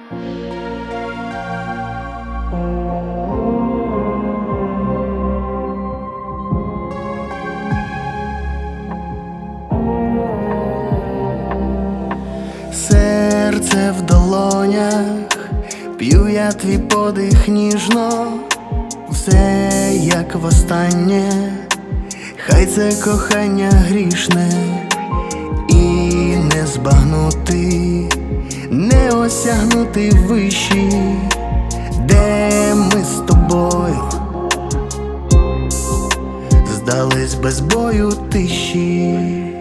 Серце в долонях, п'ю я твій подих ніжно, все як востаннє, хай це кохання грішне, і не збагнути, не осягнути вищі, де ми з тобою здались без бою тиші.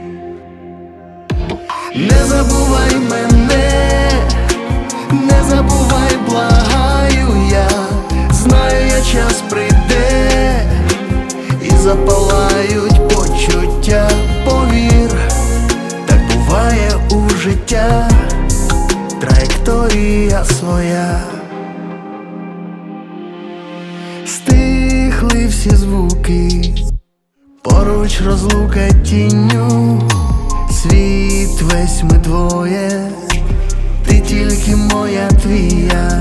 Не забувай мене, не забувай, благаю я, знаю я, час прийде і запалають почуття, повір, так буває у життя, траєкторія своя. Стихли всі звуки, поруч розлука тінню, світ весь ми двоє, ти тільки моя, твія,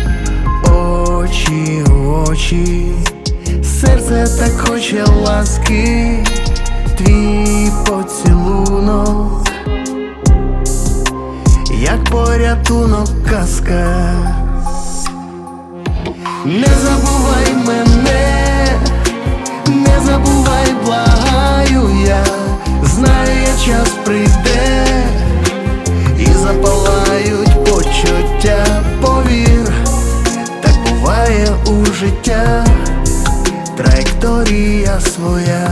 очі в очі, серце так хоче ласки, твій поцілунок, як порятунок казка. Не забувай мене, не забувай, благаю я, знаю я, час прийде і запалають почуття, повір, так буває у життя, траєкторія своя.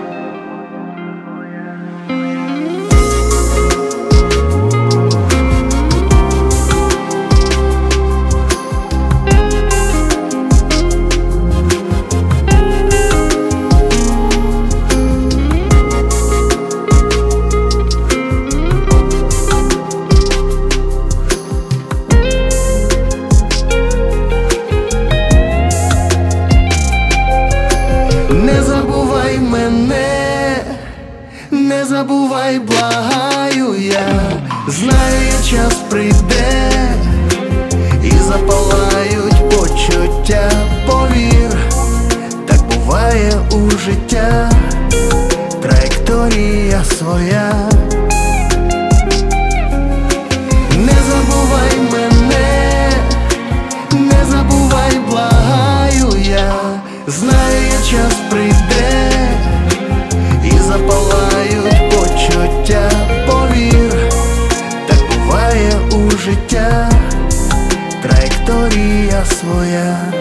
Не забувай мене, не забувай, благаю я, знаю я, час прийде і запалають почуття, повір, так буває у життя, траєкторія своя. Не забувай мене, не забувай, благаю я, знаю я, час прийде і запалають почуття, повір, так буває у життя, траєкторія своя.